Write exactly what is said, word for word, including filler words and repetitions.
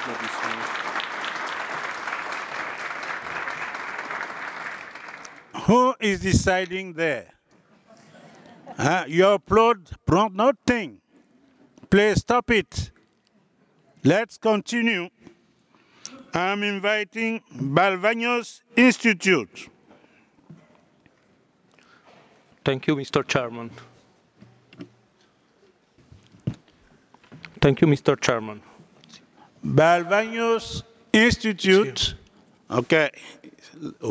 Who is deciding there? Huh? You applaud, prompt nothing. Please stop it. Let's continue. I'm inviting Balvanos Institute. Thank you, Mister Chairman. Thank you, Mister Chairman. Balvanos Institute. Okay.